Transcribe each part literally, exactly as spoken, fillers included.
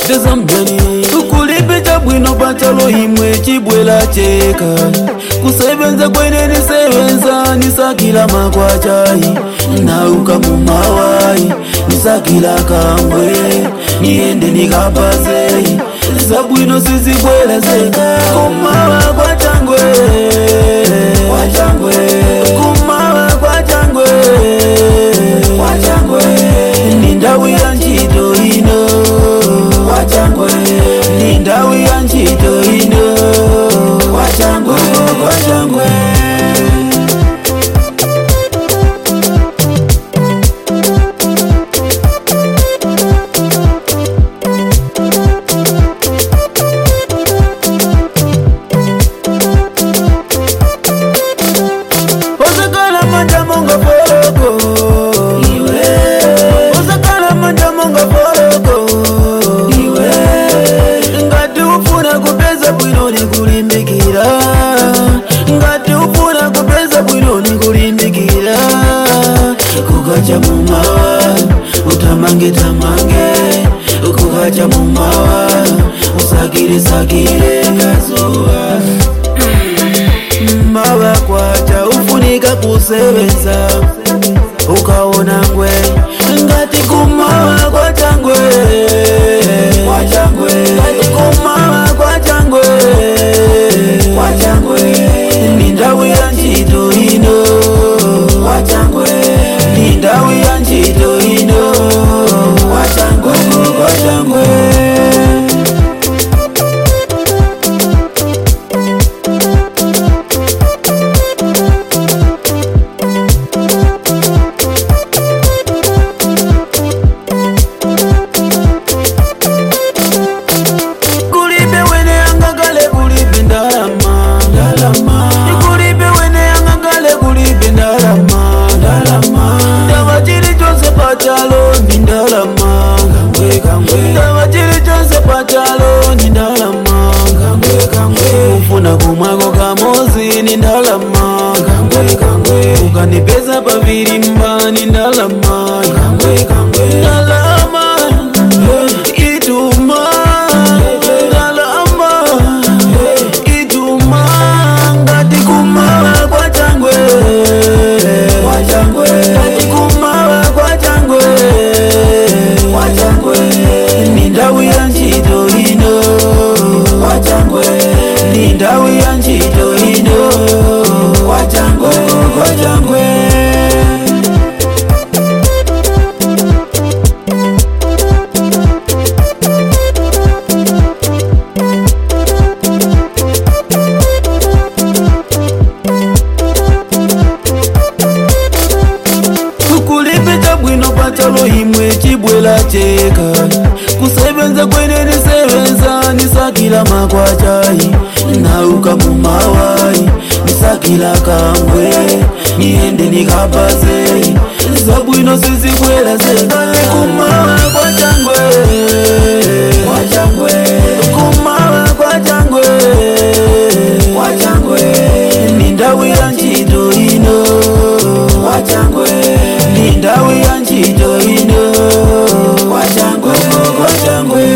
Tezambyani kulipe chabwino pachalo imwe chibwela cheka kusebenza kwenene sebenza nisakila makwachai nauka mumawai nisakila kambwe niende nikapazei zabwino sizibwela zeka kumawa kwa changwe kwa changwe kumawa kwa changwe kwa changwe nindawi ya nchito ino kwa changwe nindawi ya nchito ino kwa changwe kwa changwe kukacha mumawa utamange tamange kukacha mumawa usakire sakire kazuwa mawa kwacha ufunika kusebenza ukaona ngwe ngati kumawa kwa changwe kwa changwe ngati kumawa kwa changwe kwa changwe nindawi ya nchito ino kwa changwe nindawi ya nchito ino kwa changwe kwa changwe ufuna kumwako kamozi ni ndalama kangwe kangwe ukanipeza paviri mbani ndalama kangwe kangwe ndalama ituma ndalama ituma ngati kumawa kwa changwe kwa changwe ngati kumawa kwa changwe kwa changwe nindawi ya nchito ino kwa changwe nindawi ya nchito ino kwa changwe kwa changwe kulipe chabwino pachalo imwe chibwela cheka kusebenza kwenene sebenza nisakila makwachai nauka mumawai nisakila kambwe niende nikapazei zabwino sizibwela zeka kumawa kwa changwe kwa changwe kumawa kwa changwe kwa changwe nindawi ya nchito ino kwa changwe nindawi ya nchito ino kwa changwe kwa changwe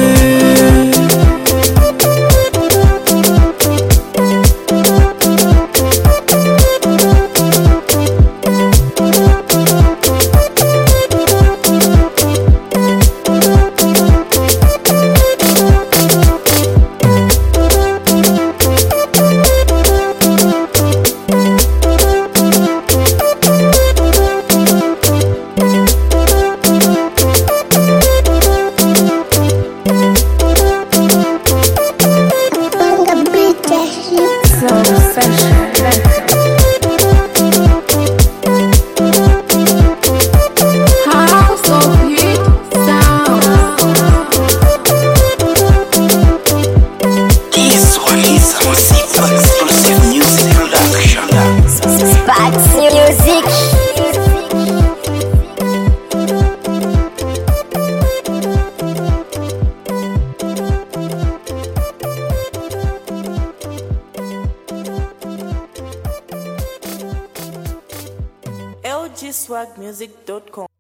L G swag music dot com